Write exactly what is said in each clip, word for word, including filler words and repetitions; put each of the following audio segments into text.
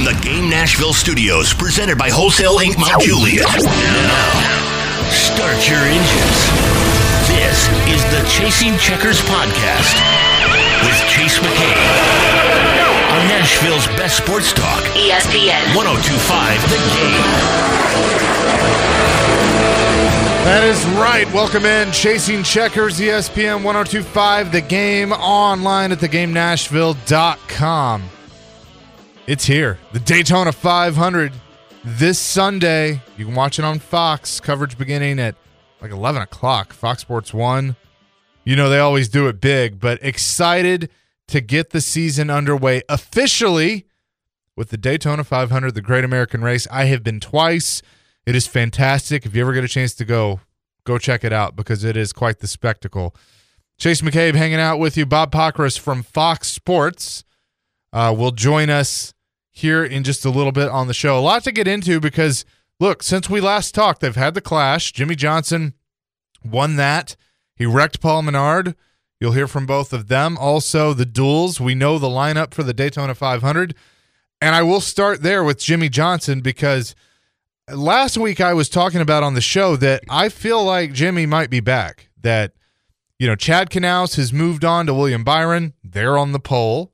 from the Game Nashville studios, presented by Wholesale Incorporated. Mount Juliet. Now, start your engines. This is the Chasing Checkers podcast with Chase McCabe on Nashville's best sports talk, E S P N one oh two point five The Game. That is right. Welcome in, Chasing Checkers, E S P N one oh two point five The Game, online at the game nashville dot com. It's here, the Daytona five hundred. This Sunday, you can watch it on Fox. Coverage beginning at like eleven o'clock. Fox Sports one. You know, they always do it big, but excited to get the season underway officially with the Daytona five hundred, the Great American Race. I have been twice. It is fantastic. If you ever get a chance to go, go check it out because it is quite the spectacle. Chase McCabe hanging out with you. Bob Pockrass from Fox Sports uh, will join us here in just a little bit on the show. A lot to get into because, look, since we last talked, they've had the clash. Jimmie Johnson won that. He wrecked Paul Menard. You'll hear from both of them. Also, the duels. We know the lineup for the Daytona five hundred. And I will start there with Jimmie Johnson because last week I was talking about on the show that I feel like Jimmy might be back. That, you know, Chad Knaus has moved on to William Byron. They're on the pole.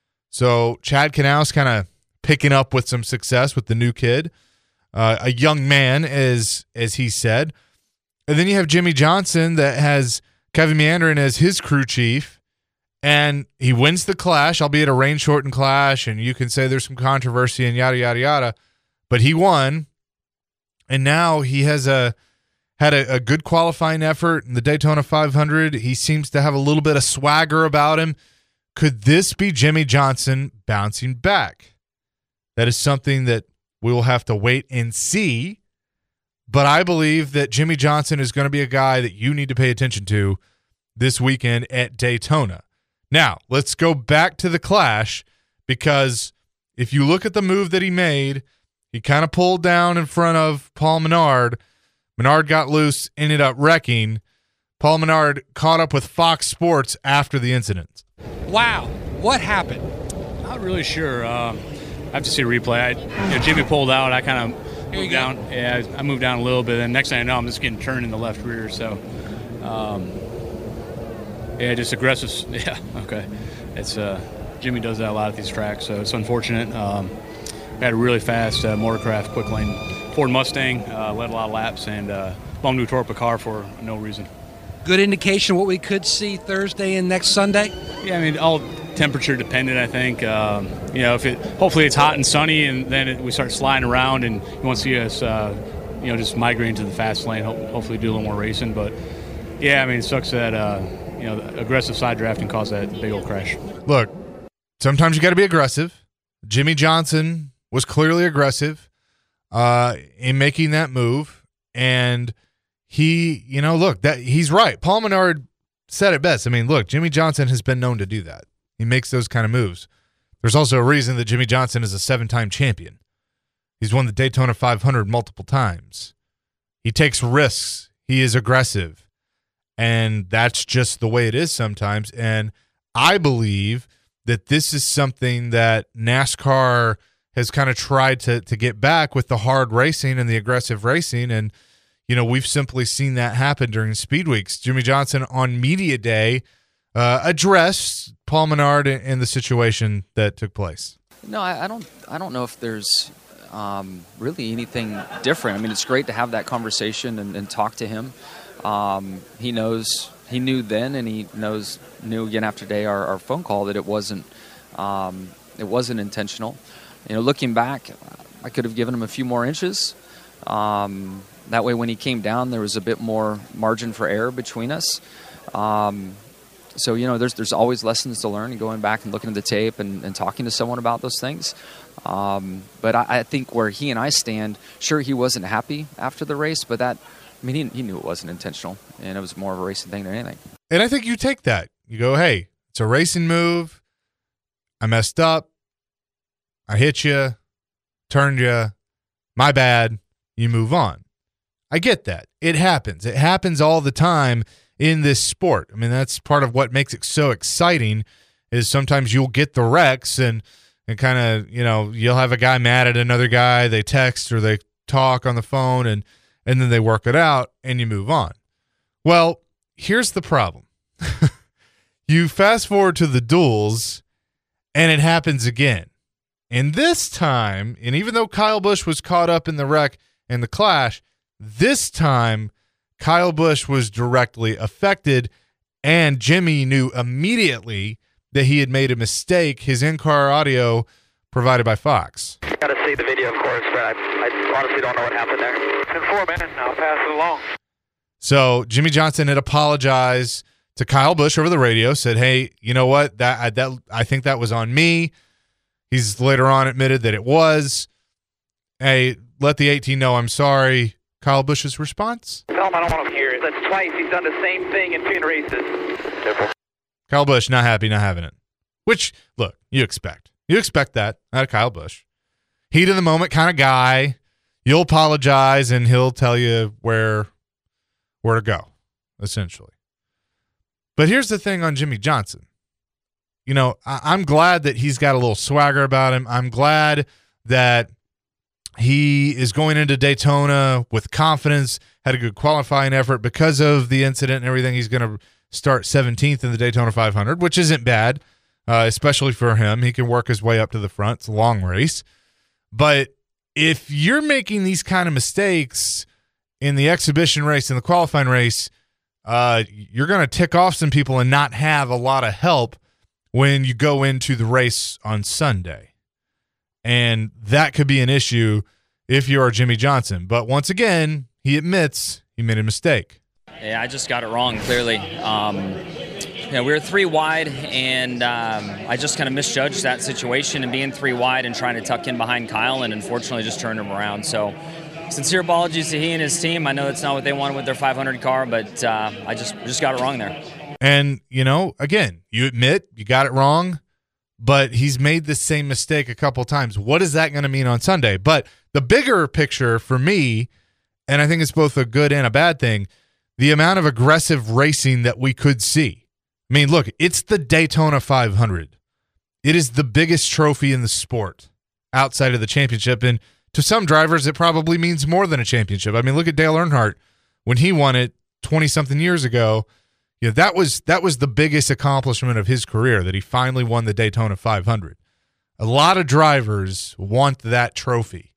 So Chad Knaus kind of picking up with some success with the new kid. Uh, a young man, as as he said. And then you have Jimmie Johnson that has Kevin Meandrin as his crew chief, and he wins the clash, albeit a rain-shortened clash, and you can say there's some controversy and yada, yada, yada, but he won, and now he has a had a, a good qualifying effort in the Daytona five hundred. He seems to have a little bit of swagger about him. Could this be Jimmie Johnson bouncing back? That is something that we will have to wait and see. But I believe that Jimmie Johnson is going to be a guy that you need to pay attention to this weekend at Daytona. Now, let's go back to the clash because if you look at the move that he made, he kind of pulled down in front of Paul Menard. Menard got loose, ended up wrecking. Paul Menard caught up with Fox Sports after the incident. Wow, what happened? Not really sure. Um, I have to see a replay. I, you know, Jimmy pulled out. I kind of moved down. Yeah, I moved down a little bit. And next thing I know, I'm just getting turned in the left rear. So, um, yeah, just aggressive. Yeah, okay. It's uh, Jimmy does that a lot at these tracks, so it's unfortunate. Um, we had a really fast uh, Motorcraft quick lane Ford Mustang, uh, led a lot of laps, and uh, bumped into a torp a car for no reason. Good indication what we could see Thursday and next Sunday? Yeah, I mean, all temperature dependent, I think. Um, you know, if it hopefully it's hot and sunny, and then it, we start sliding around, and you won't see us, uh, you know, just migrating to the fast lane. Ho- hopefully, do a little more racing. But yeah, I mean, it sucks that uh, you know the aggressive side drafting caused that big old crash. Look, sometimes you got to be aggressive. Jimmie Johnson was clearly aggressive uh, in making that move, and he, you know, look, that he's right. Paul Menard said it best. I mean, look, Jimmie Johnson has been known to do that. He makes those kind of moves. There's also a reason that Jimmie Johnson is a seven-time champion. He's won the Daytona five hundred multiple times. He takes risks. He is aggressive. And that's just the way it is sometimes. And I believe that this is something that NASCAR has kind of tried to to get back with the hard racing and the aggressive racing. And, you know, we've simply seen that happen during Speed Weeks. Jimmie Johnson on Media Day uh, addressed Paul Menard and the situation that took place. No, I, I don't. I don't know if there's um, really anything different. I mean, it's great to have that conversation and, and talk to him. Um, he knows. He knew then, and he knows knew again after day our, our phone call that it wasn't. Um, it wasn't intentional. You know, looking back, I could have given him a few more inches. Um, that way, when he came down, there was a bit more margin for error between us. Um, So, you know, there's there's always lessons to learn and going back and looking at the tape and, and talking to someone about those things. Um, but I, I think where he and I stand, sure, he wasn't happy after the race, but that, I mean, he, he knew it wasn't intentional, and it was more of a racing thing than anything. And I think you take that. You go, hey, it's a racing move. I messed up. I hit you, turned you. My bad. You move on. I get that. It happens. It happens all the time in this sport. I mean, that's part of what makes it so exciting is sometimes you'll get the wrecks and and kind of, you know, you'll have a guy mad at another guy. They text or they talk on the phone, and and then they work it out, and you move on. Well, here's the problem. You fast forward to the duels, and it happens again. And this time, and even though Kyle Busch was caught up in the wreck and the clash, this time Kyle Busch was directly affected, and Jimmy knew immediately that he had made a mistake. His in-car audio provided by Fox. Got to see the video, of course, but I, I honestly don't know what happened there. It's in four minutes now. I'll pass it along. So Jimmy Johnson had apologized to Kyle Busch over the radio, said, hey, you know what? That I, that I think that was on me. He's later on admitted that it was. Hey, let the eighteen know I'm sorry. Kyle Busch's response? Tell him I don't want to hear it. That's twice he's done the same thing in two races. Careful. Kyle Busch not happy, not having it. Which, look, you expect. You expect that out of Kyle Busch. Heat of the moment kind of guy. You'll apologize, and he'll tell you where, where to go, essentially. But here's the thing on Jimmy Johnson. You know, I- I'm glad that he's got a little swagger about him. I'm glad that he is going into Daytona with confidence, had a good qualifying effort because of the incident and everything. He's going to start seventeenth in the Daytona five hundred, which isn't bad, uh, especially for him. He can work his way up to the front. It's a long race. But if you're making these kind of mistakes in the exhibition race and the qualifying race, uh, you're going to tick off some people and not have a lot of help when you go into the race on Sunday. And that could be an issue if you are Jimmy Johnson. But once again, he admits he made a mistake. Yeah, I just got it wrong, clearly. Um, you know, we were three wide, and um, I just kind of misjudged that situation and being three wide and trying to tuck in behind Kyle, and unfortunately just turned him around. So sincere apologies to he and his team. I know that's not what they wanted with their five hundred car, but uh, I just just got it wrong there. And, you know, again, you admit you got it wrong, but he's made the same mistake a couple times. What is that going to mean on Sunday? But the bigger picture for me, and I think it's both a good and a bad thing, the amount of aggressive racing that we could see. I mean, look, it's the Daytona five hundred. It is the biggest trophy in the sport outside of the championship. And to some drivers, it probably means more than a championship. I mean, look at Dale Earnhardt when he won it twenty-something years ago. You know, that was that was the biggest accomplishment of his career, that he finally won the Daytona five hundred. A lot of drivers want that trophy.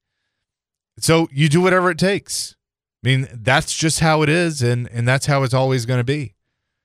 So you do whatever it takes. I mean, that's just how it is, and, and that's how it's always going to be.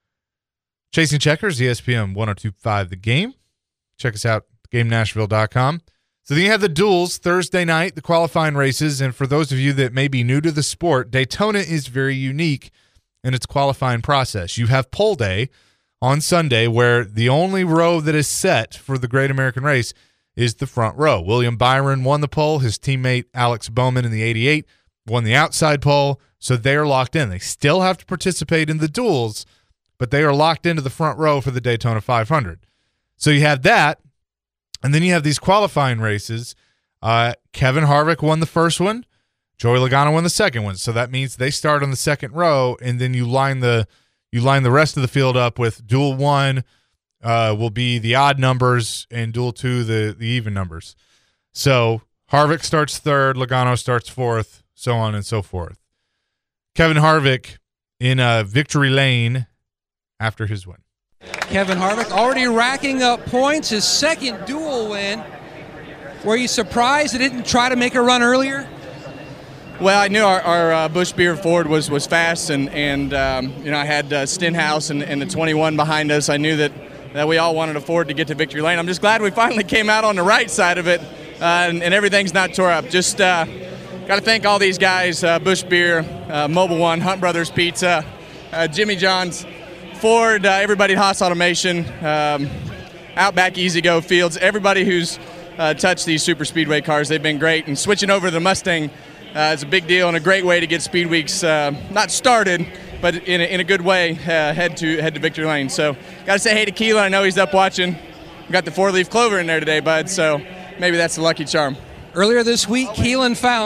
Chasing Checkers, E S P N one oh two point five The Game. Check us out, game nashville dot com. So then you have the duels Thursday night, the qualifying races, and for those of you that may be new to the sport, Daytona is very unique in its qualifying process. You have pole day on Sunday, where the only row that is set for the Great American Race is the front row. William Byron won the pole. His teammate Alex Bowman in the eighty-eight won the outside pole, so they are locked in. They still have to participate in the duels, but they are locked into the front row for the Daytona five hundred. So you have that, and then you have these qualifying races. Uh, Kevin Harvick won the first one. Joey Logano won the second one, so that means they start on the second row, and then you line the you line the rest of the field up with duel one uh, will be the odd numbers, and duel two the the even numbers. So Harvick starts third, Logano starts fourth, so on and so forth. Kevin Harvick in uh, victory lane after his win. Kevin Harvick already racking up points, his second duel win. Were you surprised they didn't try to make a run earlier? Well, I knew our, our uh, Busch Beer Ford was, was fast, and, and um, you know, I had uh, Stenhouse and, and the twenty-one behind us. I knew that, that we all wanted a Ford to get to victory lane. I'm just glad we finally came out on the right side of it, uh, and, and everything's not tore up. Just uh, got to thank all these guys, uh, Busch Beer, uh, Mobile One, Hunt Brothers Pizza, uh, Jimmy John's, Ford, uh, everybody at Haas Automation, um, Outback Easy Go Fields, everybody who's uh, touched these super speedway cars. They've been great, and switching over to the Mustang Uh, it's a big deal and a great way to get Speed Weeks uh, not started, but in a, in a good way, uh, head to head to victory lane. So, got to say hey to Keelan. I know he's up watching. We got the four-leaf clover in there today, bud. So maybe that's the lucky charm. Earlier this week, Keelan found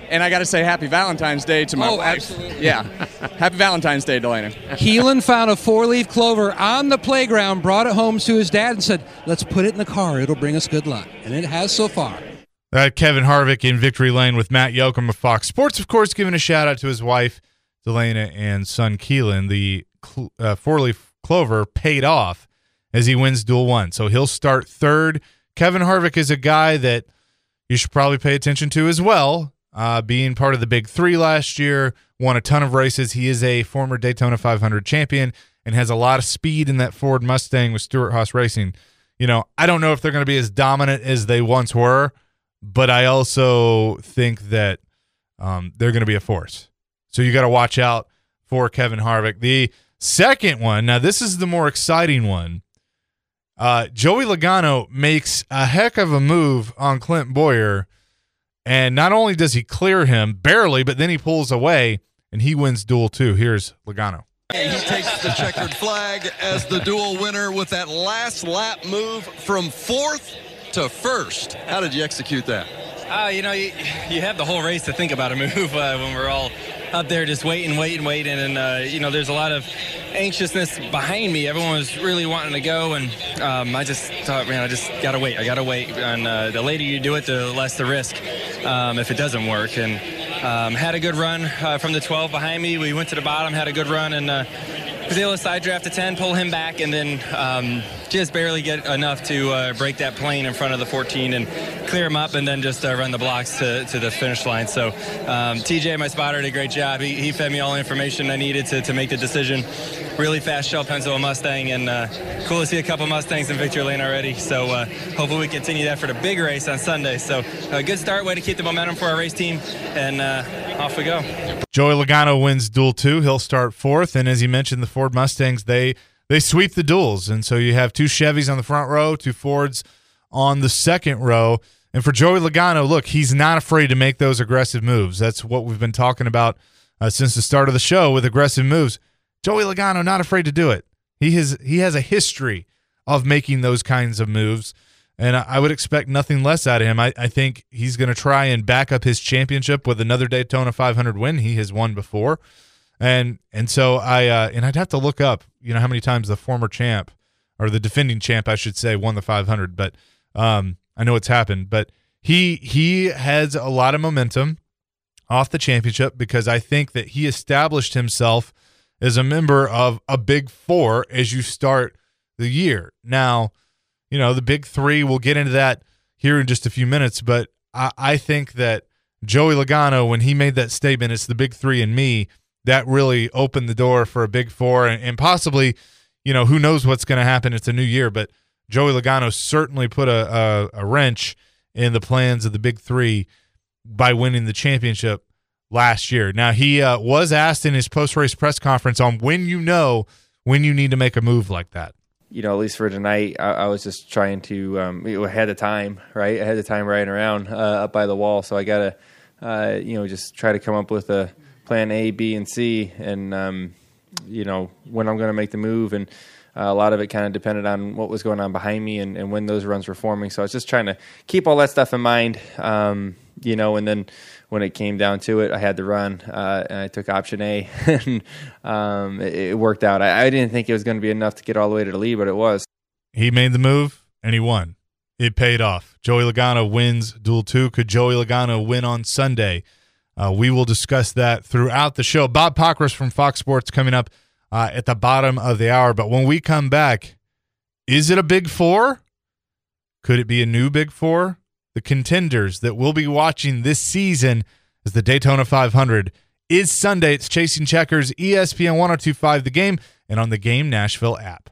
And I got to say happy Valentine's Day to my Oh, wife. absolutely. Yeah. Happy Valentine's Day, Delana. Keelan found a four-leaf clover on the playground, brought it home to his dad, and said, let's put it in the car. It'll bring us good luck. And it has so far. Uh, Kevin Harvick in Victory Lane with Matt Yoakum of Fox Sports, of course, giving a shout-out to his wife, Delana, and son, Keelan. The cl- uh, four-leaf clover paid off as he wins Duel one. So he'll start third. Kevin Harvick is a guy that you should probably pay attention to as well. Uh, being part of the Big Three last year, won a ton of races. He is a former Daytona five hundred champion and has a lot of speed in that Ford Mustang with Stewart-Haas Racing. You know, I don't know if they're going to be as dominant as they once were, but I also think that um, they're going to be a force. So you got to watch out for Kevin Harvick. The second one, now this is the more exciting one. Uh, Joey Logano makes a heck of a move on Clint Bowyer. And not only does he clear him, barely, but then he pulls away, and he wins Duel two. Here's Logano. He takes the checkered flag as the Duel winner with that last lap move from fourth to first. How did you execute that? Uh, you know, you, you have the whole race to think about a move uh, when we're all up there just waiting, waiting, waiting. And, uh, you know, there's a lot of anxiousness behind me. Everyone was really wanting to go. And um, I just thought, man, I just got to wait. I got to wait. And uh, the later you do it, the less the risk um, if it doesn't work. And um, had a good run uh, from the twelve behind me. We went to the bottom, had a good run, and uh, was able to side draft to ten, pull him back, and then um, just barely get enough to uh, break that plane in front of the fourteen and clear him up, and then just uh, run the blocks to, to the finish line. So um, T J, my spotter, did a great job. He, he fed me all the information I needed to, to make the decision. Really fast shell pencil Mustang, and uh, cool to see a couple Mustangs in Victory Lane already. So uh, hopefully we continue that for the big race on Sunday. So a good start, way to keep the momentum for our race team, and uh, off we go. Joey Logano wins Duel two. He'll start fourth, and as you mentioned, the Ford Mustangs, they they sweep the duels, and so you have two Chevys on the front row, two Fords on the second row. And for Joey Logano, look, he's not afraid to make those aggressive moves. That's what we've been talking about uh, since the start of the show with aggressive moves. Joey Logano not afraid to do it. He has he has a history of making those kinds of moves, and I, I would expect nothing less out of him. I, I think he's going to try and back up his championship with another Daytona five hundred win. He has won before, and and so I uh, and I'd have to look up, you know, how many times the former champ or the defending champ, I should say, won the five hundred. But um, I know it's happened. But he he has a lot of momentum off the championship because I think that he established himself as a member of a big four as you start the year. Now, you know, the big three, we'll get into that here in just a few minutes, but I, I think that Joey Logano, when he made that statement, it's the big three and me, that really opened the door for a big four, and, and possibly, you know, who knows what's going to happen. It's a new year, but Joey Logano certainly put a, a, a wrench in the plans of the big three by winning the championship last year. Now, he uh, was asked in his post-race press conference on when you know when you need to make a move like that. You know, at least for tonight, I, I was just trying to, um, ahead of time, right? Ahead of time riding around uh, up by the wall. So I got to, uh, you know, just try to come up with a plan A, B, and C, and, um, you know, when I'm going to make the move. And uh, a lot of it kind of depended on what was going on behind me and, and when those runs were forming. So I was just trying to keep all that stuff in mind, um, you know, and then when it came down to it, I had to run, uh, and I took option A, and um, it, it worked out. I, I didn't think it was going to be enough to get all the way to the lead, but it was. He made the move, and he won. It paid off. Joey Logano wins Duel two. Could Joey Logano win on Sunday? Uh, we will discuss that throughout the show. Bob Pockrass from Fox Sports coming up uh, at the bottom of the hour. But when we come back, is it a big four? Could it be a new big four? The contenders that we'll be watching this season as the Daytona five hundred is Sunday. It's Chasing Checkers, E S P N one oh two point five The Game, and on the Game Nashville app.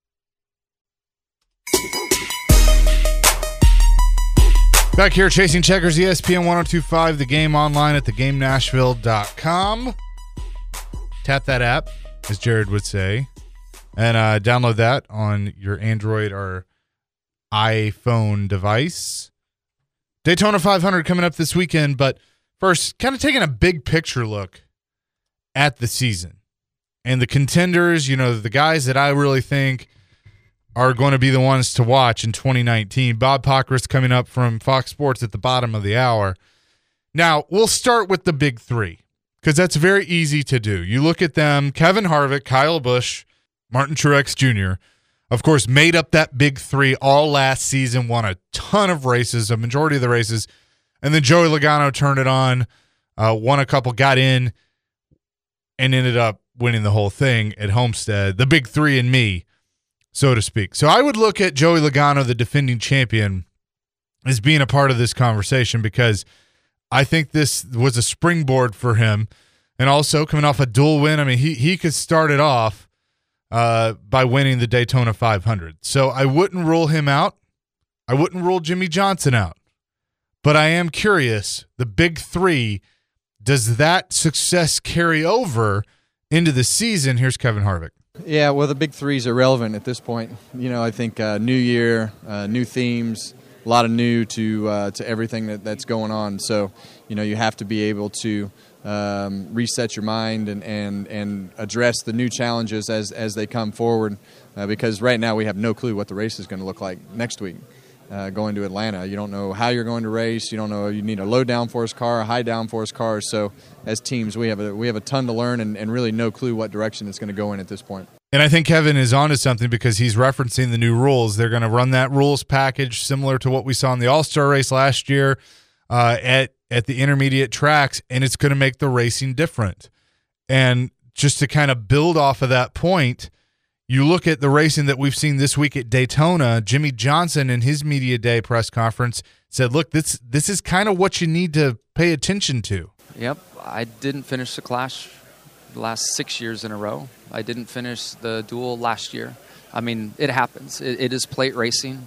Back here, Chasing Checkers, E S P N one oh two point five The Game, online at the game nashville dot com. Tap that app, as Jared would say, and uh, download that on your Android or iPhone device. Daytona five hundred coming up this weekend, but first, kind of taking a big picture look at the season and the contenders, you know, the guys that I really think are going to be the ones to watch in twenty nineteen. Bob Pockrass coming up from Fox Sports at the bottom of the hour. Now, we'll start with the big three because that's very easy to do. You look at them, Kevin Harvick, Kyle Busch, Martin Truex Junior, of course, made up that big three all last season, won a ton of races, a majority of the races, and then Joey Logano turned it on, uh, won a couple, got in, and ended up winning the whole thing at Homestead, the big three and me, so to speak. So I would look at Joey Logano, the defending champion, as being a part of this conversation because I think this was a springboard for him. And also coming off a dual win, I mean, he he could start it off uh, by winning the Daytona five hundred. So I wouldn't rule him out. I wouldn't rule Jimmy Johnson out. But I am curious, the big three, does that success carry over into the season? Here's Kevin Harvick. Yeah, well, the big three is irrelevant at this point. You know, I think uh, new year, uh, new themes, a lot of new to uh, to everything that, that's going on. So, you know, you have to be able to um, reset your mind and, and, and address the new challenges as, as they come forward uh, because right now we have no clue what the race is going to look like next week. Uh, going to Atlanta, you don't know how you're going to race. You don't know. You need a low downforce car, a high downforce car. So, as teams, we have a we have a ton to learn, and, and really no clue what direction it's going to go in at this point. And I think Kevin is onto something because he's referencing the new rules. They're going to run that rules package similar to what we saw in the All-Star race last year uh, at at the intermediate tracks, and it's going to make the racing different. And just to kind of build off of that point, you look at the racing that we've seen this week at Daytona. Jimmy Johnson in his media day press conference said, look, this this is kind of what you need to pay attention to. Yep, I didn't finish the Clash the last six years in a row. I didn't finish the duel last year. I mean, it happens. It, it is plate racing.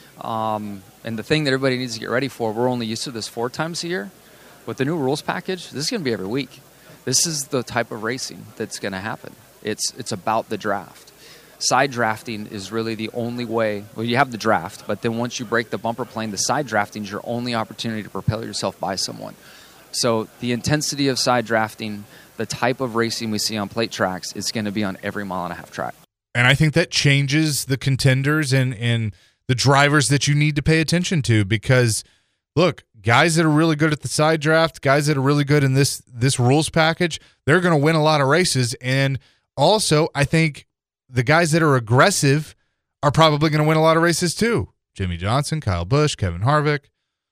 Um, and the thing that everybody needs to get ready for, we're only used to this four times a year. With the new rules package, this is going to be every week. This is the type of racing that's going to happen. It's it's about the draft. Side drafting is really the only way. Well, you have the draft, but then once you break the bumper plane, the side drafting is your only opportunity to propel yourself by someone. So the intensity of side drafting, the type of racing we see on plate tracks, is going to be on every mile and a half track. And I think that changes the contenders and, and the drivers that you need to pay attention to because, look, guys that are really good at the side draft, guys that are really good in this this rules package, they're going to win a lot of races. And also, I think the guys that are aggressive are probably going to win a lot of races too. Jimmy Johnson, Kyle Busch, Kevin Harvick,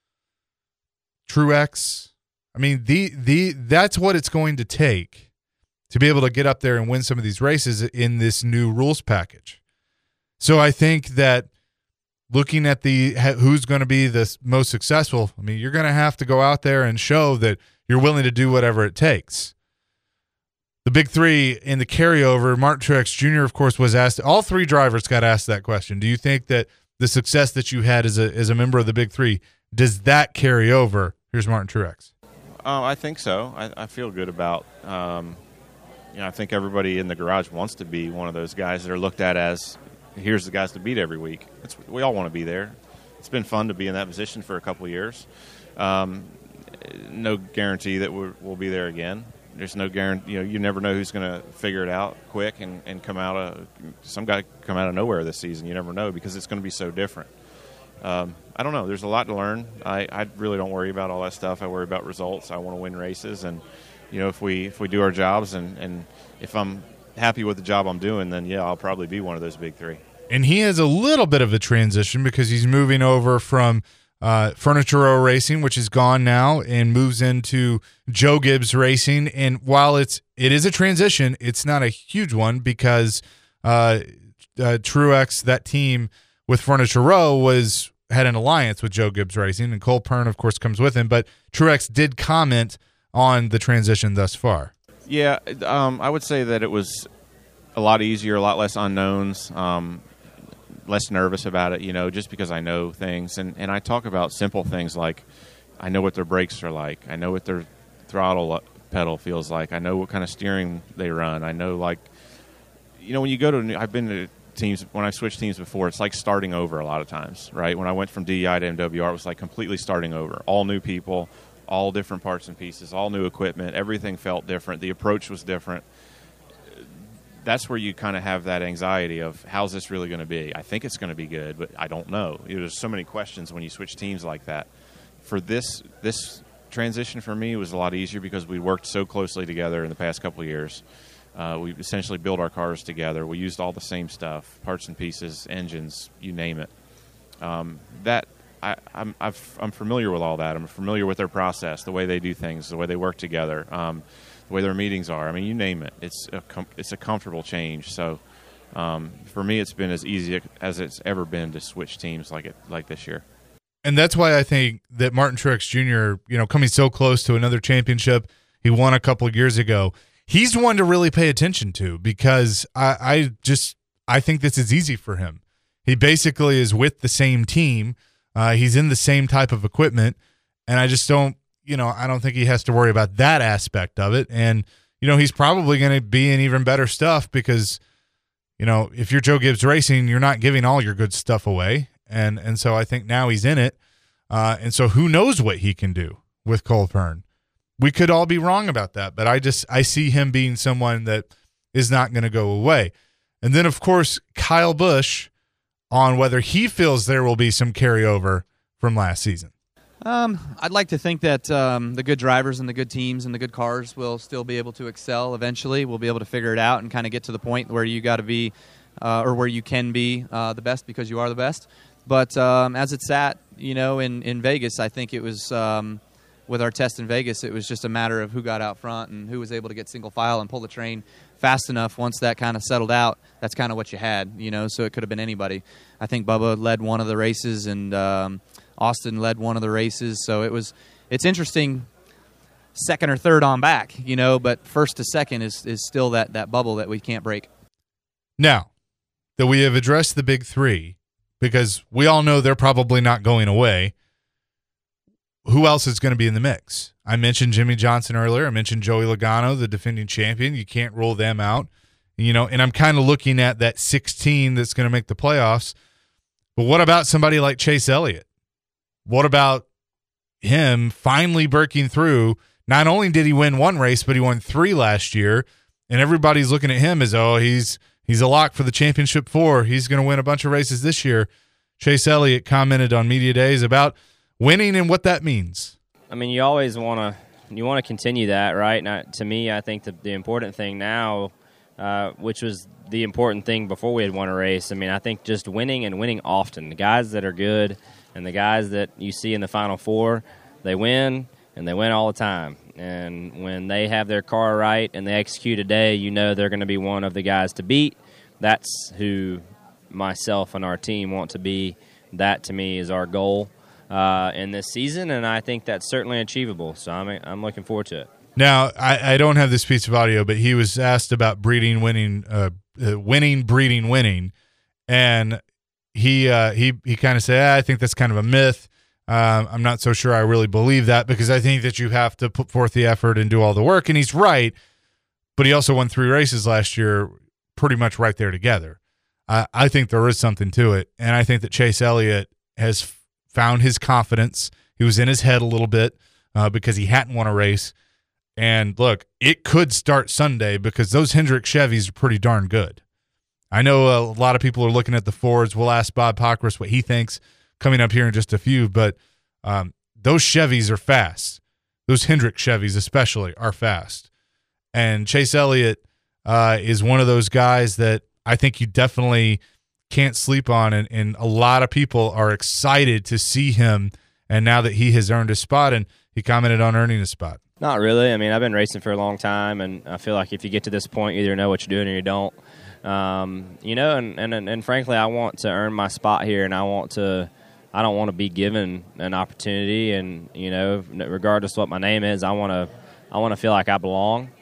Truex. I mean, the the that's what it's going to take to be able to get up there and win some of these races in this new rules package. So I think that looking at the who's going to be the most successful, I mean, you're going to have to go out there and show that you're willing to do whatever it takes. The big three in the carryover, Martin Truex Junior, of course, was asked. All three drivers got asked that question. Do you think that the success that you had as a as a member of the big three, does that carry over? Here's Martin Truex. Oh, I think so. I, I feel good about. Um, you know, I think everybody in the garage wants to be one of those guys that are looked at as, here's the guys to beat every week. It's, we all want to be there. It's been fun to be in that position for a couple of years. Um, no guarantee that we're, we'll be there again. There's no guarantee. You know, you never know who's going to figure it out quick and, and come out of some guy come out of nowhere this season. You never know because it's going to be so different. Um, I don't know. There's a lot to learn. I, I really don't worry about all that stuff. I worry about results. I want to win races, and you know, if we if we do our jobs and, and if I'm happy with the job I'm doing, then yeah, I'll probably be one of those big three. And he has a little bit of a transition because he's moving over from uh, Furniture Row Racing, which is gone now, and moves into Joe Gibbs Racing. And while it's it is a transition, it's not a huge one because uh, uh, Truex, that team with Furniture Row, was had an alliance with Joe Gibbs Racing, and Cole Pern, of course, comes with him. But Truex did comment on the transition thus far. Yeah, um, I would say that it was a lot easier, a lot less unknowns, um, less nervous about it, you know, just because I know things. And, and I talk about simple things like I know what their brakes are like. I know what their throttle pedal feels like. I know what kind of steering they run. I know, like, you know, when you go to – I've been to teams – when I've switched teams before, it's like starting over a lot of times, right? When I went from D E I to M W R, it was like completely starting over. All new people, all different parts and pieces, all new equipment. Everything felt different. The approach was different. That's where you kind of have that anxiety of how's this really going to be? I think it's going to be good, but I don't know. There's so many questions when you switch teams like that. For this this transition for me was a lot easier because we worked so closely together in the past couple of years. Uh, we essentially built our cars together. We used all the same stuff, parts and pieces, engines, you name it. Um, that I, I'm I've, I'm familiar with all that. I'm familiar with their process, the way they do things, the way they work together, um, the way their meetings are. I mean, you name it. It's a com- it's a comfortable change. So um, for me, it's been as easy as it's ever been to switch teams like it like this year. And that's why I think that Martin Truex Junior, you know, coming so close to another championship, he won a couple of years ago. He's one to really pay attention to because I, I just I think this is easy for him. He basically is with the same team. Uh, he's in the same type of equipment, and I just don't, you know, I don't think he has to worry about that aspect of it. And, you know, he's probably going to be in even better stuff because, you know, if you're Joe Gibbs Racing, you're not giving all your good stuff away. And and so I think now he's in it. Uh, and so who knows what he can do with Cole Pearn. We could all be wrong about that, but I just I see him being someone that is not going to go away. And then, of course, Kyle Busch on whether he feels there will be some carryover from last season. Um, I'd like to think that um, the good drivers and the good teams and the good cars will still be able to excel eventually. We'll be able to figure it out and kind of get to the point where you got to be uh, or where you can be uh, the best because you are the best. But um, as it sat, you know, in, in Vegas, I think it was um, with our test in Vegas, it was just a matter of who got out front and who was able to get single file and pull the train fast enough. Once that kind of settled out, that's kind of what you had, you know, so it could have been anybody. I think Bubba led one of the races and um, Austin led one of the races, so it was it's interesting second or third on back, you know, but first to second is, is still that, that bubble that we can't break. Now that we have addressed the big three, because we all know they're probably not going away, who else is going to be in the mix? I mentioned Jimmy Johnson earlier. I mentioned Joey Logano, the defending champion. You can't rule them out. You know, and I'm kind of looking at that sixteen that's going to make the playoffs. But what about somebody like Chase Elliott? What about him finally breaking through? Not only did he win one race, but he won three last year, and everybody's looking at him as, oh, he's he's a lock for the championship four. He's going to win a bunch of races this year. Chase Elliott commented on Media Days about winning and what that means. I mean, you always want to you want to continue that, right? Now, to me, I think the, the important thing now, uh, which was the important thing before we had won a race, I mean, I think just winning and winning often. The guys that are good and the guys that you see in the Final Four, they win, and they win all the time. And when they have their car right and they execute a day, you know they're going to be one of the guys to beat. That's who myself and our team want to be. That, to me, is our goal uh, in this season, and I think that's certainly achievable. So I'm I'm looking forward to it. Now, I, I don't have this piece of audio, but he was asked about breeding, winning, uh, uh, winning, breeding, winning, and he uh, he he kind of said, ah, I think that's kind of a myth. Um, I'm not so sure I really believe that because I think that you have to put forth the effort and do all the work, and he's right, but he also won three races last year pretty much right there together. I, I think there is something to it, and I think that Chase Elliott has f- found his confidence. He was in his head a little bit uh, because he hadn't won a race. And look, it could start Sunday because those Hendrick Chevys are pretty darn good. I know a lot of people are looking at the Fords. We'll ask Bob Pockris what he thinks coming up here in just a few, but um, those Chevys are fast. Those Hendrick Chevys especially are fast. And Chase Elliott uh, is one of those guys that I think you definitely can't sleep on, and, and a lot of people are excited to see him, and now that he has earned his spot, and he commented on earning his spot. Not really. I mean, I've been racing for a long time, and I feel like if you get to this point, you either know what you're doing or you don't. Um, you know, and, and and frankly, I want to earn my spot here, and I want to. I don't want to be given an opportunity, and you know, regardless of what my name is, I want to. I want to feel like I belong.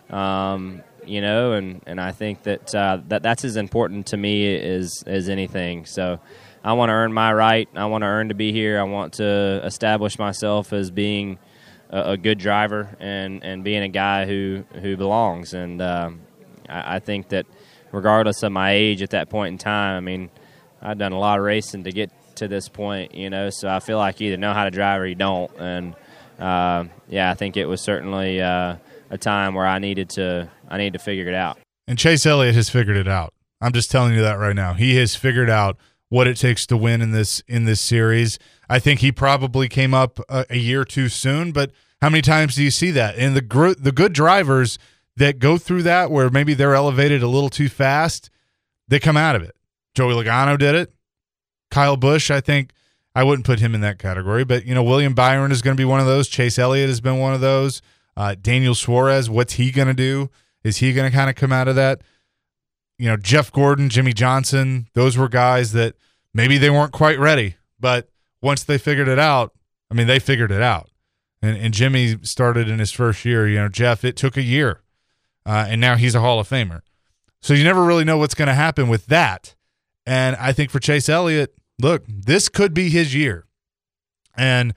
Um, you know, and, and I think that uh, that that's as important to me as as anything. So, I want to earn my right. I want to earn to be here. I want to establish myself as being a, a good driver and, and being a guy who, who belongs. And um, I, I think that regardless of my age at that point in time, I mean, I've done a lot of racing to get to this point, you know, so I feel like you either know how to drive or you don't. And, uh, yeah, I think it was certainly uh, a time where I needed to I needed to figure it out. And Chase Elliott has figured it out. I'm just telling you that right now. He has figured out what it takes to win in this in this series. I think he probably came up a, a year too soon, but how many times do you see that? And the gr- the good drivers that go through that, where maybe they're elevated a little too fast, they come out of it. Joey Logano did it. Kyle Busch, I think, I wouldn't put him in that category, but, you know, William Byron is going to be one of those. Chase Elliott has been one of those. Uh, Daniel Suarez, what's he going to do? Is he going to kind of come out of that? You know, Jeff Gordon, Jimmy Johnson, those were guys that maybe they weren't quite ready, but once they figured it out, I mean, they figured it out. And, and Jimmy started in his first year. You know, Jeff, it took a year, uh, and now he's a Hall of Famer. So you never really know what's going to happen with that. And I think for Chase Elliott, look, this could be his year. And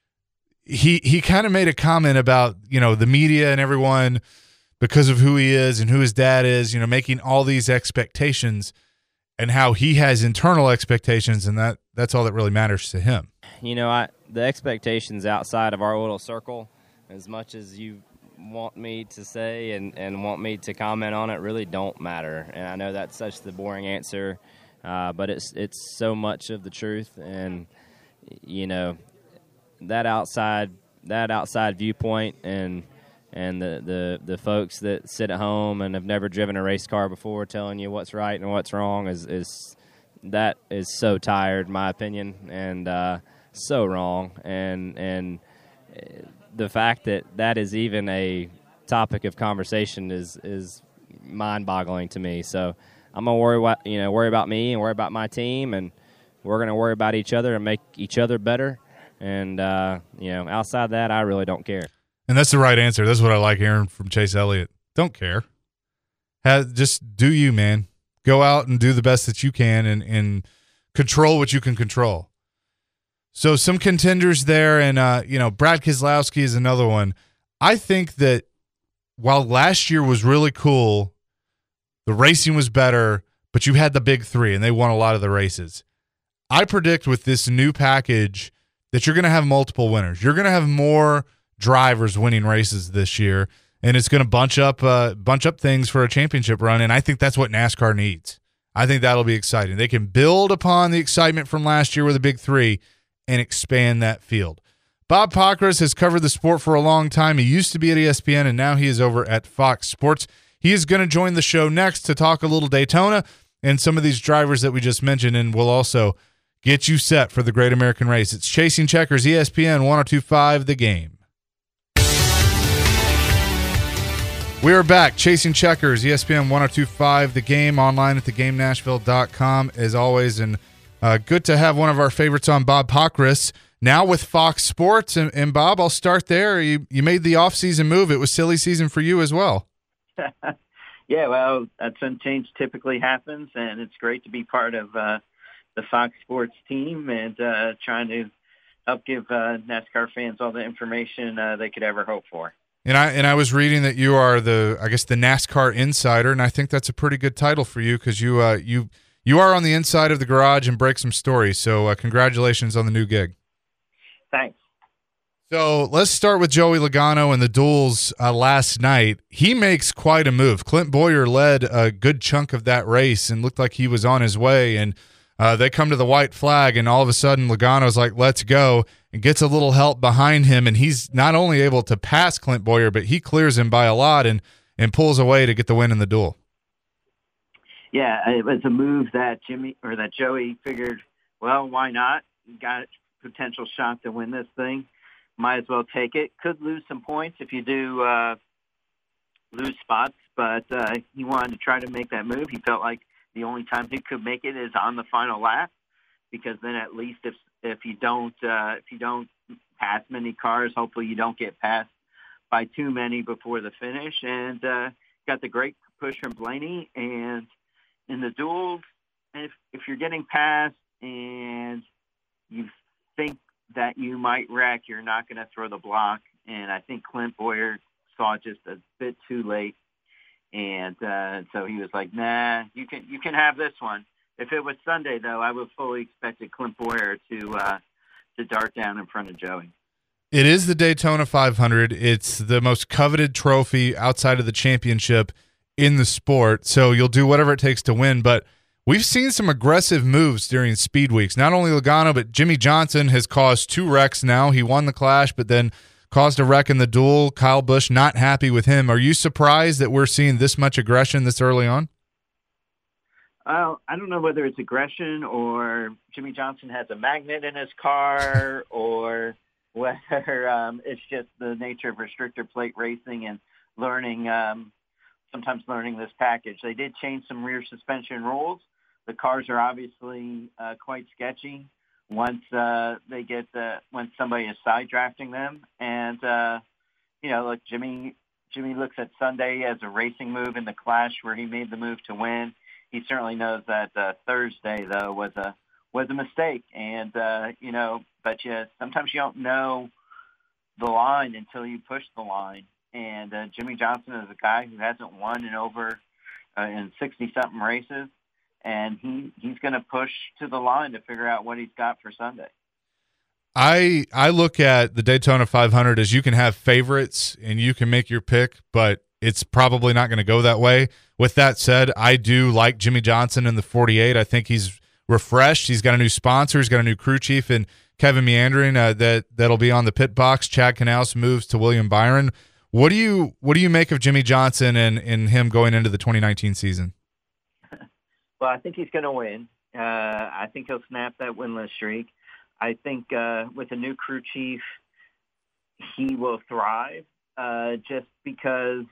he he kind of made a comment about, you know, the media and everyone, because of who he is and who his dad is, you know, making all these expectations, and how he has internal expectations, and that that's all that really matters to him. You know, I the expectations outside of our little circle, as much as you want me to say and, and want me to comment on it, really don't matter. And I know that's such the boring answer, uh, but it's it's so much of the truth. And, you know, that outside that outside viewpoint and and the, the, the folks that sit at home and have never driven a race car before telling you what's right and what's wrong is, is that is so tired, in my opinion, and uh, so wrong. And and the fact that that is even a topic of conversation is is mind-boggling to me. So I'm gonna worry what you know worry about me and worry about my team, and we're gonna worry about each other and make each other better. And uh, you know, outside that, I really don't care. And that's the right answer. That's what I like hearing from Chase Elliott. Don't care. Have, just do you, man. Go out and do the best that you can, and, and control what you can control. So some contenders there, and uh, you know, Brad Keselowski is another one. I think that while last year was really cool, the racing was better, but you had the big three, and they won a lot of the races. I predict with this new package that you're going to have multiple winners. You're going to have more drivers winning races this year, and it's going to bunch up uh, bunch up things for a championship run, and I think that's what NASCAR needs. I think that'll be exciting. They can build upon the excitement from last year with the big three and expand that field. Bob Pockrass has covered the sport for a long time. He used to be at E S P N, and now he is over at Fox Sports. He is going to join the show next to talk a little Daytona and some of these drivers that we just mentioned, and we'll also get you set for the Great American Race. It's Chasing Checkers, E S P N one oh two point five, The Game. We are back, Chasing Checkers, E S P N one oh two point five, The Game, online at the game nashville dot com, as always. And uh, good to have one of our favorites on, Bob Pockrass, now with Fox Sports. And, and Bob, I'll start there. You you made the offseason move. It was silly season for you as well. Yeah, well, that's when change typically happens, and it's great to be part of uh, the Fox Sports team and uh, trying to help give uh, NASCAR fans all the information uh, they could ever hope for. And I and I was reading that you are the, I guess, the NASCAR insider, and I think that's a pretty good title for you, because you uh, you you are on the inside of the garage and break some stories. So uh, congratulations on the new gig. Thanks. So let's start with Joey Logano and the duels uh, last night. He makes quite a move. Clint Bowyer led a good chunk of that race and looked like he was on his way, and uh, they come to the white flag, and all of a sudden Logano's like, let's go, and gets a little help behind him, and he's not only able to pass Clint Bowyer, but he clears him by a lot and, and pulls away to get the win in the duel. Yeah, it was a move that Jimmy or that Joey figured, well, why not? Got a potential shot to win this thing. Might as well take it. Could lose some points if you do uh, lose spots, but uh, he wanted to try to make that move. He felt like the only time he could make it is on the final lap, because then at least if if you don't uh, if you don't pass many cars, hopefully you don't get passed by too many before the finish. And uh, got the great push from Blaney. And in the duels, if if you're getting passed and you think that you might wreck, you're not going to throw the block. And I think Clint Bowyer saw it just a bit too late. And uh, so he was like, nah, you can you can have this one. If it was Sunday, though, I would fully expected Clint Bowyer to, uh, to dart down in front of Joey. It is the Daytona five hundred. It's the most coveted trophy outside of the championship in the sport. So you'll do whatever it takes to win. But We've seen some aggressive moves during speed weeks. Not only Logano, but Jimmy Johnson has caused two wrecks now. He won the Clash, but then caused a wreck in the duel. Kyle Busch not happy with him. Are you surprised that we're seeing this much aggression this early on? Uh, I don't know whether it's aggression or Jimmy Johnson has a magnet in his car or whether um, it's just the nature of restrictor plate racing and learning, um, sometimes learning this package. They did change some rear suspension rules. The cars are obviously uh, quite sketchy once uh, they get uh, once somebody is side drafting them. And uh, you know, look, Jimmy Jimmy looks at Sunday as a racing move in the Clash where he made the move to win. He certainly knows that uh, Thursday though was a was a mistake. And uh, you know, but you, sometimes you don't know the line until you push the line. And uh, Jimmy Johnson is a guy who hasn't won in over uh, in sixty something races. And he, he's going to push to the line to figure out what he's got for Sunday. I I look at the Daytona five hundred as you can have favorites and you can make your pick, but it's probably not going to go that way. With that said, I do like Jimmy Johnson in the forty-eight. I think he's refreshed. He's got a new sponsor. He's got a new crew chief and Kevin Meandering uh, that that'll be on the pit box. Chad Knaus moves to William Byron. What do you what do you make of Jimmy Johnson and, and him going into the twenty nineteen season? Well, I think he's going to win. Uh, I think he'll snap that winless streak. I think uh, with a new crew chief, he will thrive uh, just because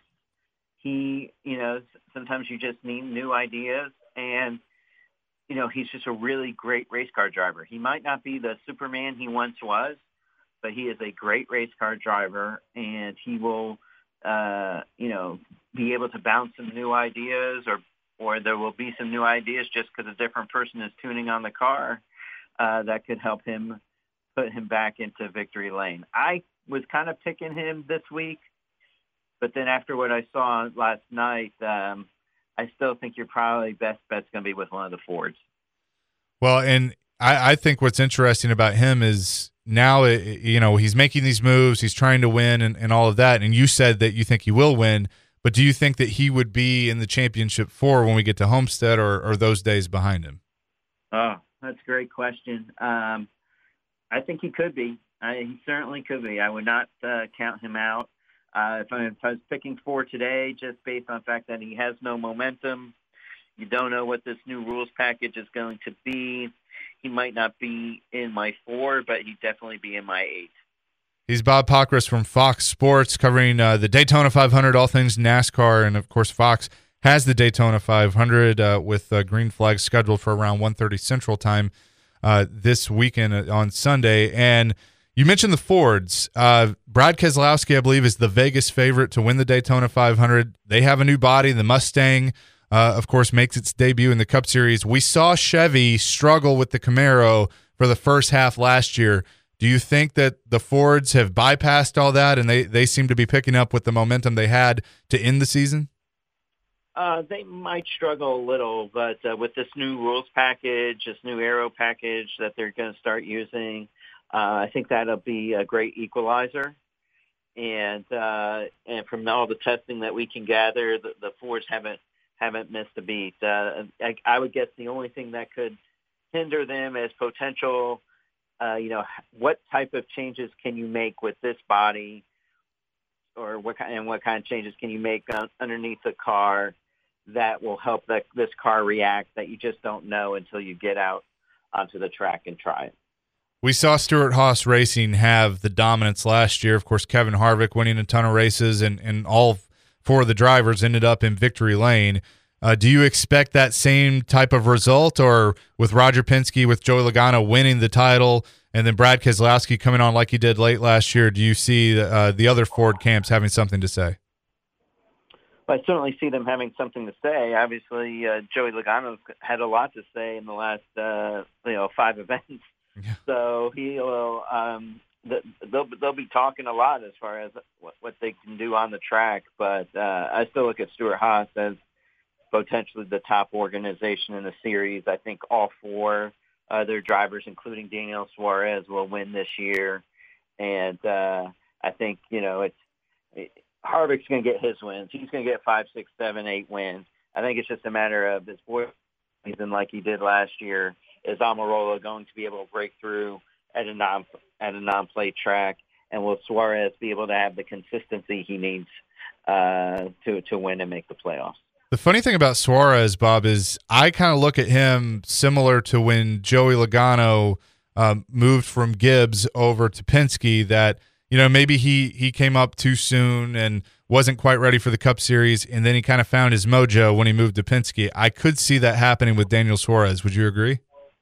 he, you know, sometimes you just need new ideas. And, you know, he's just a really great race car driver. He might not be the Superman he once was, but he is a great race car driver, and he will, uh, you know, be able to bounce some new ideas or or there will be some new ideas just because a different person is tuning on the car uh, that could help him put him back into victory lane. I was kind of picking him this week, but then after what I saw last night, um, I still think your probably best bet's going to be with one of the Fords. Well, and I, I think what's interesting about him is now, you know, he's making these moves, he's trying to win and, and all of that, and you said that you think he will win. But do you think that he would be in the championship four when we get to Homestead, or, or those days behind him? Oh, that's a great question. Um, I think he could be. I, he certainly could be. I would not uh, count him out. Uh, if, I, if I was picking four today, just based on the fact that he has no momentum, you don't know what this new rules package is going to be. He might not be in my four, but he'd definitely be in my eight. He's Bob Pockrass from Fox Sports, covering uh, the Daytona five hundred, all things NASCAR, and of course Fox has the Daytona five hundred uh, with uh, green flag scheduled for around one thirty Central Time uh, this weekend on Sunday. And you mentioned the Fords. Uh, Brad Keselowski, I believe, is the Vegas favorite to win the Daytona five hundred. They have a new body. The Mustang, uh, of course, makes its debut in the Cup Series. We saw Chevy struggle with the Camaro for the first half last year. Do you think that the Fords have bypassed all that and they, they seem to be picking up with the momentum they had to end the season? Uh, they might struggle a little, but uh, with this new rules package, this new aero package that they're going to start using, uh, I think that'll be a great equalizer. And uh, and from all the testing that we can gather, the, the Fords haven't haven't missed a beat. Uh, I, I would guess the only thing that could hinder them is potential. Uh, you know, what type of changes can you make with this body, or what kind, and what kind of changes can you make on, underneath the car that will help that, this car react that you just don't know until you get out onto the track and try it. We saw Stewart-Haas Racing have the dominance last year. Of course, Kevin Harvick winning a ton of races, and, and all four of the drivers ended up in victory lane. Uh, do you expect that same type of result, or with Roger Penske, with Joey Logano winning the title, and then Brad Keselowski coming on like he did late last year, do you see uh, the other Ford camps having something to say? Well, I certainly see them having something to say. Obviously, uh, Joey Logano's had a lot to say in the last uh, you know five events, yeah. So he'll um, they'll they'll be talking a lot as far as what, what they can do on the track. But uh, I still look at Stewart-Haas as potentially the top organization in the series. I think all four other drivers, including Daniel Suarez, will win this year. And uh, I think, you know, it's it, Harvick's going to get his wins. He's going to get five, six, seven, eight wins. I think it's just a matter of his boy season like he did last year? Is Almirola going to be able to break through at a non at a non-plate track? And will Suarez be able to have the consistency he needs uh, to to win and make the playoffs? The funny thing about Suarez, Bob, is I kind of look at him similar to when Joey Logano um, moved from Gibbs over to Penske, that, you know, maybe he, he came up too soon and wasn't quite ready for the Cup Series, and then he kind of found his mojo when he moved to Penske. I could see that happening with Daniel Suarez. Would you agree?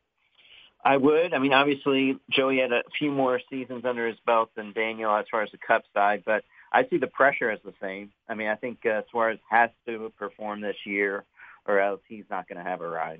I would. I mean, obviously, Joey had a few more seasons under his belt than Daniel as far as the Cup side, but I see the pressure as the same. I mean, I think uh, Suarez has to perform this year, or else he's not going to have a ride.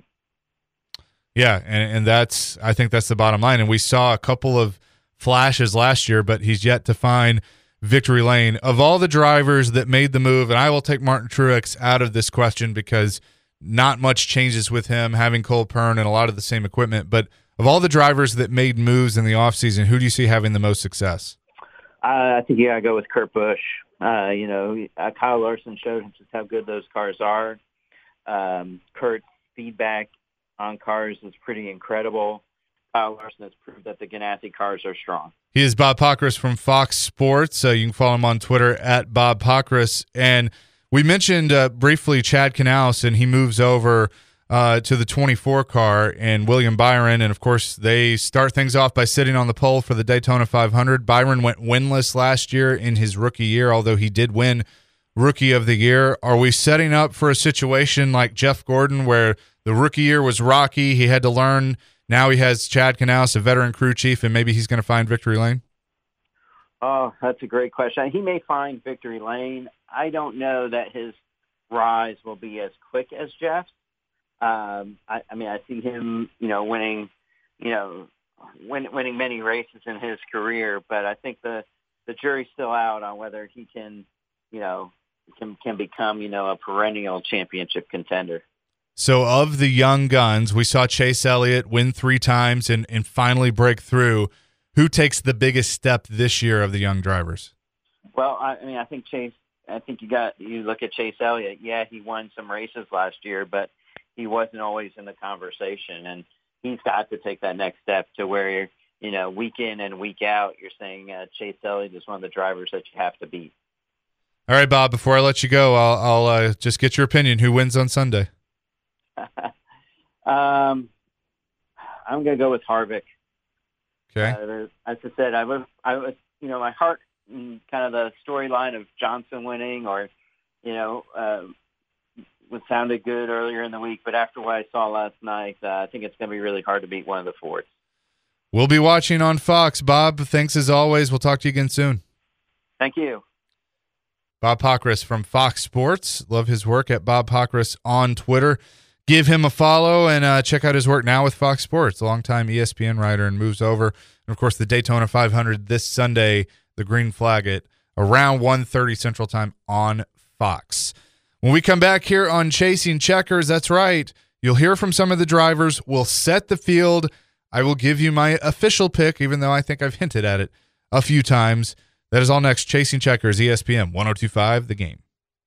Yeah, and, and that's I think that's the bottom line. And we saw a couple of flashes last year, but he's yet to find victory lane. Of all the drivers that made the move, and I will take Martin Truex out of this question because not much changes with him having Cole Pearn and a lot of the same equipment, but of all the drivers that made moves in the offseason, who do you see having the most success? Uh, I think you got to go with Kurt Busch. Uh, you know, uh, Kyle Larson showed just how good those cars are. Um, Kurt's feedback on cars is pretty incredible. Kyle Larson has proved that the Ganassi cars are strong. He is Bob Pockrass from Fox Sports. Uh, you can follow him on Twitter at Bob Pockrass. And we mentioned uh, briefly Chad Knaus, and he moves over Uh, to the twenty-four car, and William Byron, and of course they start things off by sitting on the pole for the Daytona five hundred. Byron went winless last year in his rookie year, although he did win Rookie of the Year. Are we setting up for a situation like Jeff Gordon where the rookie year was rocky, he had to learn, now he has Chad Knaus, a veteran crew chief, and maybe he's going to find victory lane? Oh, that's a great question. He may find victory lane. I don't know that his rise will be as quick as Jeff's. Um, I, I mean, I see him, you know, winning, you know, win, winning many races in his career, but I think the, the jury's still out on whether he can, you know, can, can become, you know, a perennial championship contender. So of the young guns, we saw Chase Elliott win three times and, and finally break through. Who takes the biggest step this year of the young drivers? Well, I, I mean, I think Chase, I think you got, you look at Chase Elliott. Yeah, he won some races last year, but he wasn't always in the conversation, and he's got to take that next step to where, you know, week in and week out, you're saying uh, Chase Elliott is one of the drivers that you have to beat. All right, Bob, before I let you go, I'll, I'll uh, just get your opinion. Who wins on Sunday? um, I'm going to go with Harvick. Okay. Uh, as I said, I was, I was, you know, my heart, kind of the storyline of Johnson winning, or, you know, uh, was sounded good earlier in the week, but after what I saw last night, uh, I think it's going to be really hard to beat one of the Fords. We'll be watching on Fox. Bob, thanks as always. We'll talk to you again soon. Thank you. Bob Pockrass from Fox Sports. Love his work at Bob Pockrass on Twitter. Give him a follow and uh, check out his work now with Fox Sports. Longtime E S P N writer, and moves over. And, of course, the Daytona five hundred this Sunday, the green flag at around one thirty Central Time on Fox. When we come back here on Chasing Checkers, that's right, you'll hear from some of the drivers. We'll set the field. I will give you my official pick, even though I think I've hinted at it a few times. That is all next. Chasing Checkers, E S P N one oh two point five, The Game.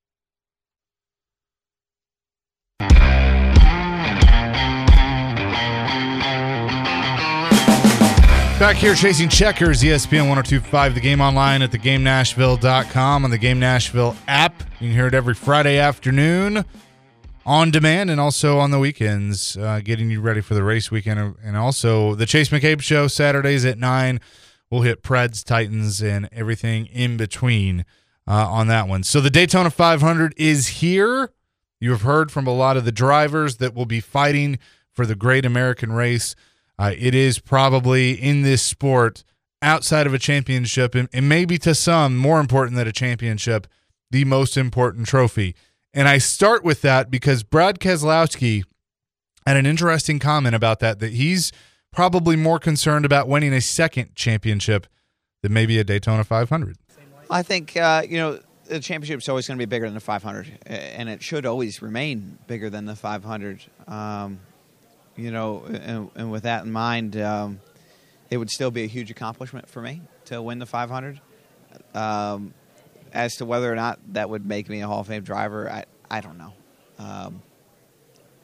Back here, Chasing Checkers, E S P N one oh two point five, The Game, online at the game nashville dot com, on the Game Nashville app. You can hear it every Friday afternoon on demand, and also on the weekends, uh, getting you ready for the race weekend. And also the Chase McCabe Show, Saturdays at nine. We'll hit Preds, Titans, and everything in between uh, on that one. So the Daytona five hundred is here. You have heard from a lot of the drivers that will be fighting for the Great American Race. Uh, it is probably in this sport, outside of a championship, and, and maybe to some more important than a championship, the most important trophy. And I start with that because Brad Keselowski had an interesting comment about that, that he's probably more concerned about winning a second championship than maybe a Daytona five hundred. I think, uh, you know, the championship is always going to be bigger than the five hundred, and it should always remain bigger than the five hundred. Um, you know, and, and with that in mind, um, it would still be a huge accomplishment for me to win the five hundred. Um, as to whether or not that would make me a Hall of Fame driver, I, I don't know. Um,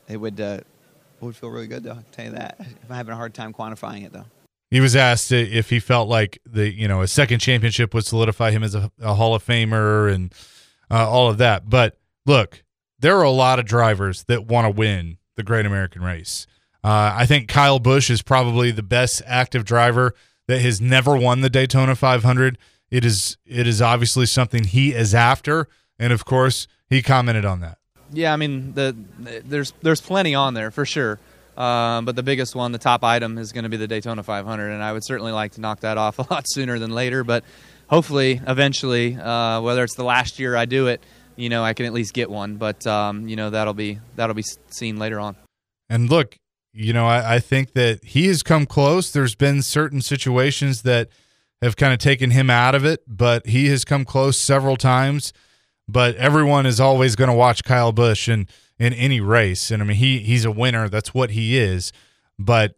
it would uh, it would feel really good, though. I'll tell you that. I'm having a hard time quantifying it, though. He was asked if he felt like the you know a second championship would solidify him as a, a Hall of Famer and uh, all of that. But look, there are a lot of drivers that want to win the Great American Race. Uh, I think Kyle Busch is probably the best active driver that has never won the Daytona five hundred. It is it is obviously something he is after, and of course he commented on that. Yeah, I mean the there's there's plenty on there for sure. Um, but the biggest one, the top item, is going to be the Daytona five hundred, and I would certainly like to knock that off a lot sooner than later. But hopefully, eventually, uh, whether it's the last year I do it, you know, I can at least get one. But um, you know, that'll be that'll be seen later on. And look, you know, I, I think that he has come close. There's been certain situations that have kind of taken him out of it, but he has come close several times. But everyone is always going to watch Kyle Busch and. in any race. And I mean, he he's a winner. That's what he is. But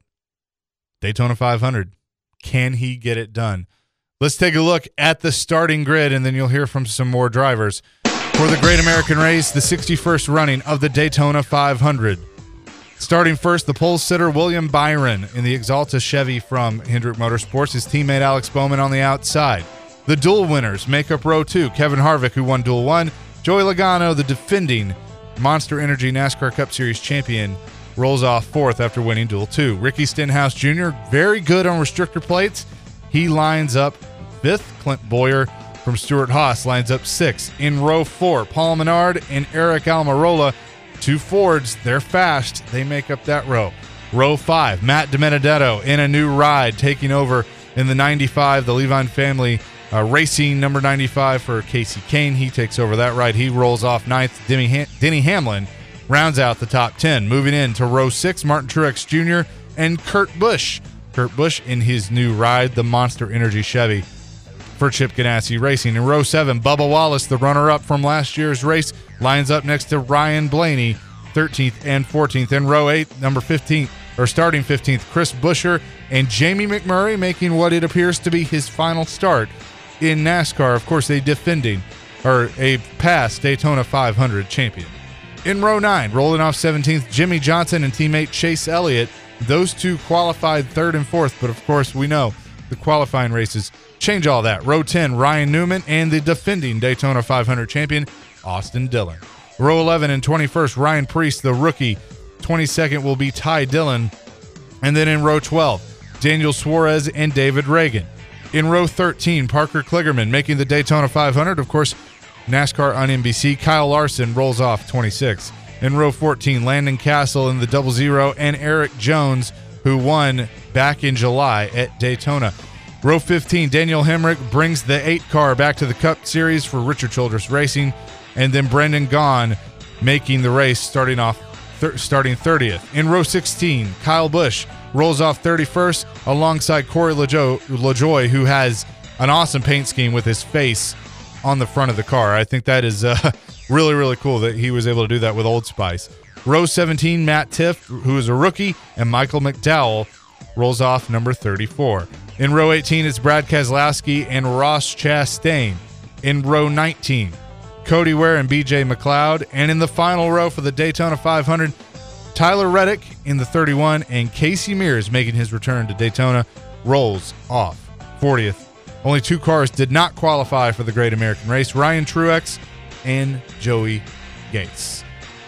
Daytona five hundred, can he get it done? Let's take a look at the starting grid, and then you'll hear from some more drivers. For the Great American Race, the sixty-first running of the Daytona five hundred. Starting first, the pole sitter William Byron in the Exalta Chevy from Hendrick Motorsports. His teammate Alex Bowman on the outside. The dual winners make up row two. Kevin Harvick, who won dual one. Joey Logano, the defending Monster Energy NASCAR Cup Series champion, rolls off fourth after winning duel two. Ricky Stenhouse Junior, very good on restrictor plates. He lines up fifth. Clint Boyer from Stewart-Haas lines up sixth. In row four, Paul Menard and Eric Almirola, two Fords. They're fast. They make up that row. Row five, Matt DiBenedetto in a new ride, taking over in the ninety-five, the Levine family Uh, racing number ninety-five for Casey Kane. He takes over that ride. He rolls off ninth. Denny, Ham- Denny Hamlin rounds out the top ten. Moving into row six, Martin Truex Junior and Kurt Busch. Kurt Busch in his new ride, the Monster Energy Chevy for Chip Ganassi Racing. In row seven, Bubba Wallace, the runner-up from last year's race, lines up next to Ryan Blaney, thirteenth and fourteenth. In row eight, number fifteen, or starting fifteenth, Chris Buescher and Jamie McMurray making what it appears to be his final start in NASCAR. Of course, a defending or a past Daytona five hundred champion. In row nine, rolling off seventeenth, Jimmy Johnson and teammate Chase Elliott. Those two qualified third and fourth, but of course we know the qualifying races change all that. Row ten, Ryan Newman and the defending Daytona five hundred champion, Austin Dillon. Row eleven and twenty-first, Ryan Preece, the rookie. twenty-second will be Ty Dillon. And then in row twelve, Daniel Suarez and David Reagan. In row thirteen, Parker Kligerman making the Daytona five hundred. Of course, NASCAR on N B C. Kyle Larson rolls off twenty-sixth. In row fourteen, Landon Castle in the Double Zero and Eric Jones, who won back in July at Daytona. Row fifteen, Daniel Hemrick brings the eight car back to the Cup Series for Richard Childress Racing. And then Brendan Gaughan making the race starting off thir- starting thirtieth. In row sixteen, Kyle Busch rolls off thirty-first alongside Corey LaJoie, LaJoie, who has an awesome paint scheme with his face on the front of the car. I think that is uh, really, really cool that he was able to do that with Old Spice. Row seventeen, Matt Tiff, who is a rookie, and Michael McDowell rolls off number thirty-four. In row eighteen, it's Brad Keselowski and Ross Chastain. In row nineteen, Cody Ware and B J McLeod. And in the final row for the Daytona five hundred, Tyler Reddick in the thirty-one and Casey Mears making his return to Daytona rolls off fortieth. Only two cars did not qualify for the Great American Race, Ryan Truex and Joey Gates.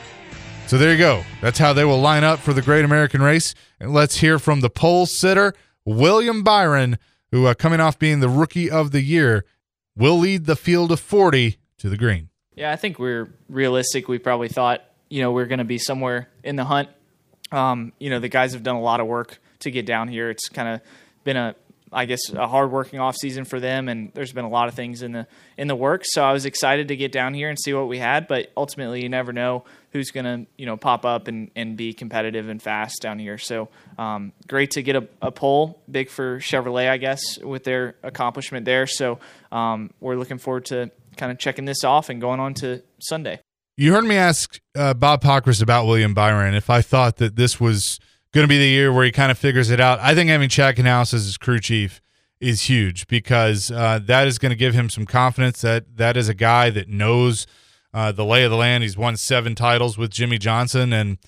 So there you go. That's how they will line up for the Great American Race. And let's hear from the pole sitter, William Byron, who uh, coming off being the Rookie of the Year, will lead the field of forty to the green. Yeah, I think we're realistic. We probably thought, you know, we're going to be somewhere in the hunt. Um, you know, the guys have done a lot of work to get down here. It's kind of been a, I guess, a hard-working off season for them, and there's been a lot of things in the in the works. So I was excited to get down here and see what we had, but ultimately you never know who's going to, you know, pop up and, and be competitive and fast down here. So um, great to get a, a pole, big for Chevrolet, I guess, with their accomplishment there. So um, we're looking forward to kind of checking this off and going on to Sunday. You heard me ask uh, Bob Pockrass about William Byron if I thought that this was going to be the year where he kind of figures it out. I think having Chad Knaus as his crew chief is huge because uh, that is going to give him some confidence that that is a guy that knows uh, the lay of the land. He's won seven titles with Jimmy Johnson, and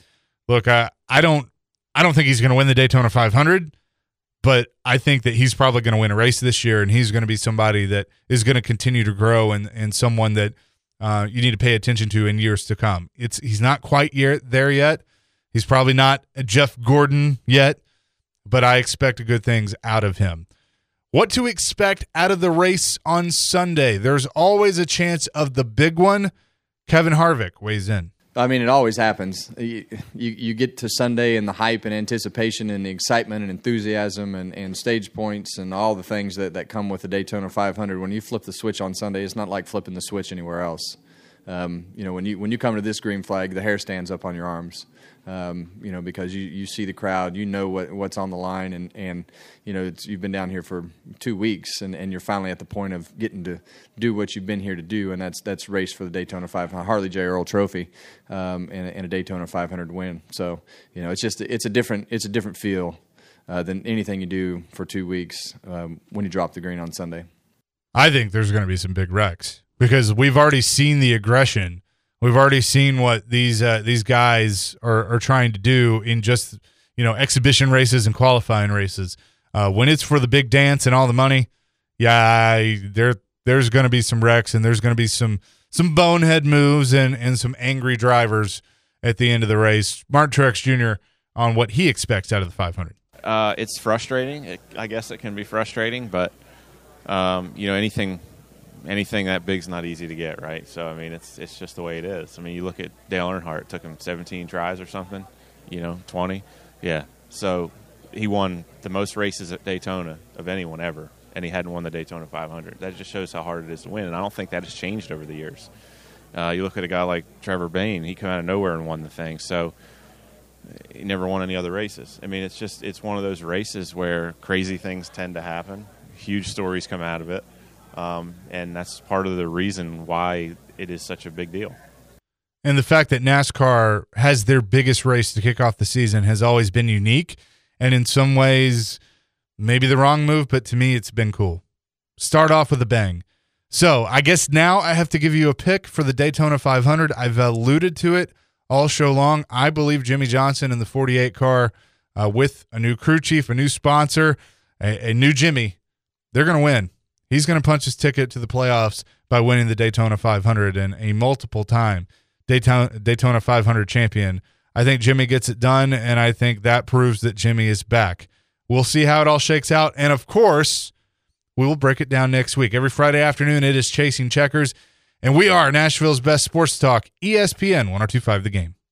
look, I, I don't I don't think he's going to win the Daytona five hundred, but I think that he's probably going to win a race this year, and he's going to be somebody that is going to continue to grow and, and someone that uh, you need to pay attention to in years to come. It's He's not quite year, there yet. He's probably not a Jeff Gordon yet, but I expect good things out of him. What to expect out of the race on Sunday? There's always a chance of the big one. Kevin Harvick weighs in. I mean, it always happens. You, you, you get to Sunday and the hype and anticipation and the excitement and enthusiasm and, and stage points and all the things that, that come with the Daytona five hundred. When you flip the switch on Sunday, it's not like flipping the switch anywhere else. Um, you know, when you when you come to this green flag, the hair stands up on your arms. Um, you know, because you, you see the crowd, you know what what's on the line, and, and you know it's, you've been down here for two weeks, and, and you're finally at the point of getting to do what you've been here to do, and that's that's race for the Daytona five hundred, Harley J. Earl Trophy, um, and, and a Daytona five hundred win. So you know, it's just it's a different it's a different feel uh, than anything you do for two weeks um, when you drop the green on Sunday. I think there's going to be some big wrecks because we've already seen the aggression. We've already seen what these uh, these guys are, are trying to do in just you know exhibition races and qualifying races. Uh, when it's for the big dance and all the money, yeah, I, there there's going to be some wrecks and there's going to be some some bonehead moves and and some angry drivers at the end of the race. Martin Truex Junior on what he expects out of the five hundred. Uh, it's frustrating. It, I guess it can be frustrating, but um, you know anything. Anything that big's not easy to get, right? So, I mean, it's it's just the way it is. I mean, you look at Dale Earnhardt. It took him seventeen tries or something, you know, twenty. Yeah. So he won the most races at Daytona of anyone ever, and he hadn't won the Daytona five hundred. That just shows how hard it is to win, and I don't think that has changed over the years. Uh, you look at a guy like Trevor Bayne. He came out of nowhere and won the thing. So he never won any other races. I mean, it's just it's one of those races where crazy things tend to happen. Huge stories come out of it. Um, and that's part of the reason why it is such a big deal. And the fact that NASCAR has their biggest race to kick off the season has always been unique. And in some ways, maybe the wrong move, but to me, it's been cool. Start off with a bang. So I guess now I have to give you a pick for the Daytona five hundred. I've alluded to it all show long. I believe Jimmie Johnson in the forty-eight car uh, with a new crew chief, a new sponsor, a, a new Jimmy, they're going to win. He's going to punch his ticket to the playoffs by winning the Daytona five hundred and a multiple-time Daytona, Daytona five hundred champion. I think Jimmy gets it done, and I think that proves that Jimmy is back. We'll see how it all shakes out, and, of course, we will break it down next week. Every Friday afternoon, it is Chasing Checkers, and we are Nashville's best sports talk, E S P N one oh two point five The Game.